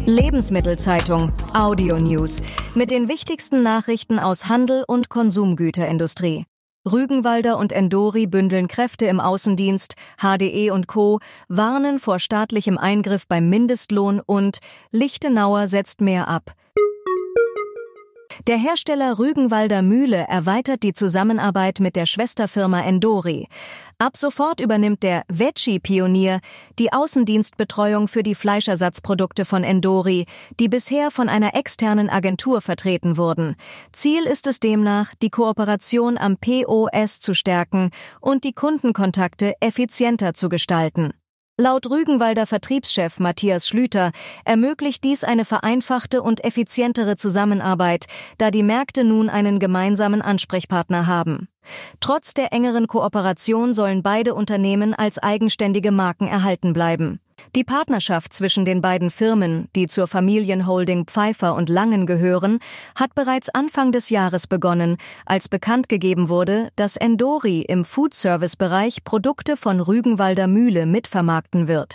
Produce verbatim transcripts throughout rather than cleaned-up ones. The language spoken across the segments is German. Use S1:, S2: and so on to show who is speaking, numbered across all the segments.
S1: Lebensmittelzeitung Audio News mit den wichtigsten Nachrichten aus Handel und Konsumgüterindustrie. Rügenwalder und Endori bündeln Kräfte im Außendienst, H D E und Co. warnen vor staatlichem Eingriff beim Mindestlohn und Lichtenauer setzt mehr ab. Der Hersteller Rügenwalder Mühle erweitert die Zusammenarbeit mit der Schwesterfirma Endori. Ab sofort übernimmt der Veggie-Pionier die Außendienstbetreuung für die Fleischersatzprodukte von Endori, die bisher von einer externen Agentur vertreten wurden. Ziel ist es demnach, die Kooperation am P O S zu stärken und die Kundenkontakte effizienter zu gestalten. Laut Rügenwalder Vertriebschef Matthias Schlüter ermöglicht dies eine vereinfachte und effizientere Zusammenarbeit, da die Märkte nun einen gemeinsamen Ansprechpartner haben. Trotz der engeren Kooperation sollen beide Unternehmen als eigenständige Marken erhalten bleiben. Die Partnerschaft zwischen den beiden Firmen, die zur Familienholding Pfeiffer und Langen gehören, hat bereits Anfang des Jahres begonnen, als bekannt gegeben wurde, dass Endori im Foodservice-Bereich Produkte von Rügenwalder Mühle mitvermarkten wird.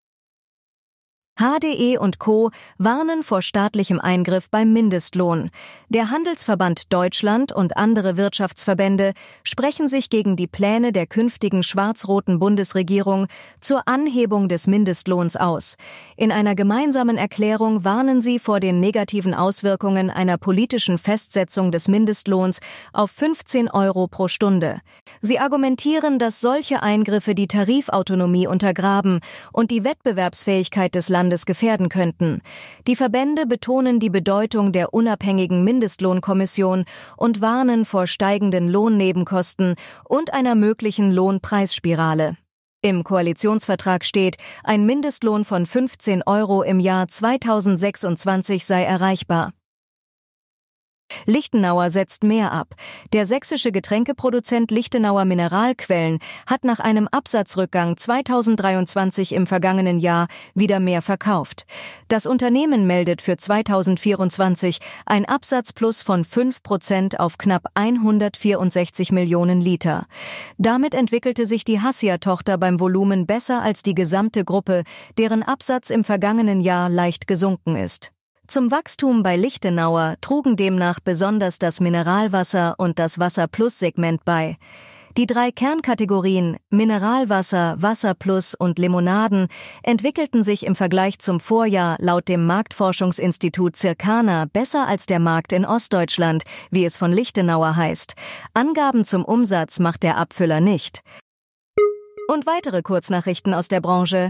S1: H D E und Co. warnen vor staatlichem Eingriff beim Mindestlohn. Der Handelsverband Deutschland und andere Wirtschaftsverbände sprechen sich gegen die Pläne der künftigen schwarz-roten Bundesregierung zur Anhebung des Mindestlohns aus. In einer gemeinsamen Erklärung warnen sie vor den negativen Auswirkungen einer politischen Festsetzung des Mindestlohns auf fünfzehn Euro pro Stunde. Sie argumentieren, dass solche Eingriffe die Tarifautonomie untergraben und die Wettbewerbsfähigkeit des Landes gefährden könnten. Die Verbände betonen die Bedeutung der unabhängigen Mindestlohnkommission und warnen vor steigenden Lohnnebenkosten und einer möglichen Lohnpreisspirale. Im Koalitionsvertrag steht, ein Mindestlohn von fünfzehn Euro im Jahr zweitausendsechsundzwanzig sei erreichbar. Lichtenauer setzt mehr ab. Der sächsische Getränkeproduzent Lichtenauer Mineralquellen hat nach einem Absatzrückgang zweitausenddreiundzwanzig im vergangenen Jahr wieder mehr verkauft. Das Unternehmen meldet für zweitausendvierundzwanzig ein Absatzplus von fünf Prozent auf knapp hundertvierundsechzig Millionen Liter. Damit entwickelte sich die Hassia-Tochter beim Volumen besser als die gesamte Gruppe, deren Absatz im vergangenen Jahr leicht gesunken ist. Zum Wachstum bei Lichtenauer trugen demnach besonders das Mineralwasser und das Wasser-Plus-Segment bei. Die drei Kernkategorien Mineralwasser, Wasser Plus und Limonaden entwickelten sich im Vergleich zum Vorjahr laut dem Marktforschungsinstitut Circana besser als der Markt in Ostdeutschland, wie es von Lichtenauer heißt. Angaben zum Umsatz macht der Abfüller nicht. Und weitere Kurznachrichten aus der Branche.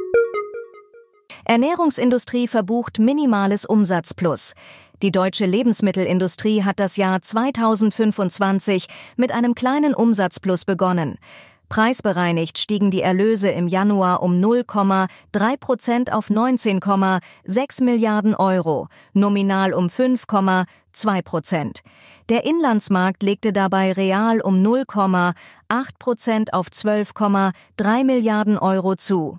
S1: Ernährungsindustrie verbucht minimales Umsatzplus. Die deutsche Lebensmittelindustrie hat das Jahr zweitausendfünfundzwanzig mit einem kleinen Umsatzplus begonnen. Preisbereinigt stiegen die Erlöse im Januar um null Komma drei Prozent auf neunzehn Komma sechs Milliarden Euro, nominal um fünf Komma zwei Prozent. Der Inlandsmarkt legte dabei real um null Komma acht Prozent auf zwölf Komma drei Milliarden Euro zu.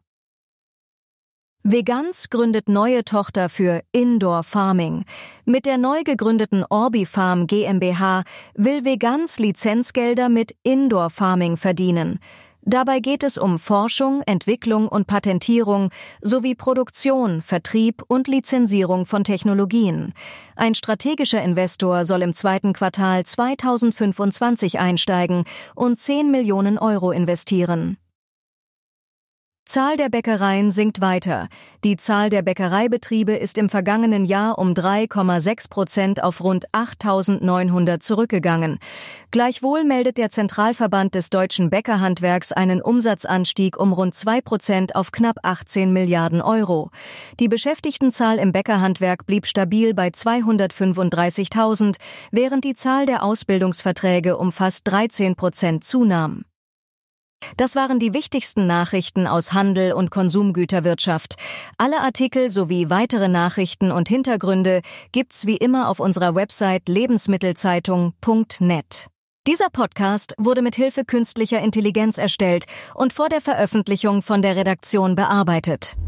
S1: Veganz gründet neue Tochter für Indoor Farming. Mit der neu gegründeten Orbifarm GmbH will Veganz Lizenzgelder mit Indoor Farming verdienen. Dabei geht es um Forschung, Entwicklung und Patentierung sowie Produktion, Vertrieb und Lizenzierung von Technologien. Ein strategischer Investor soll im zweiten Quartal zweitausendfünfundzwanzig einsteigen und zehn Millionen Euro investieren. Zahl der Bäckereien sinkt weiter. Die Zahl der Bäckereibetriebe ist im vergangenen Jahr um drei Komma sechs Prozent auf rund achttausendneunhundert zurückgegangen. Gleichwohl meldet der Zentralverband des deutschen Bäckerhandwerks einen Umsatzanstieg um rund zwei Prozent auf knapp achtzehn Milliarden Euro. Die Beschäftigtenzahl im Bäckerhandwerk blieb stabil bei zweihundertfünfunddreißigtausend, während die Zahl der Ausbildungsverträge um fast dreizehn Prozent zunahm. Das waren die wichtigsten Nachrichten aus Handel und Konsumgüterwirtschaft. Alle Artikel sowie weitere Nachrichten und Hintergründe gibt's wie immer auf unserer Website lebensmittelzeitung punkt net. Dieser Podcast wurde mit Hilfe künstlicher Intelligenz erstellt und vor der Veröffentlichung von der Redaktion bearbeitet.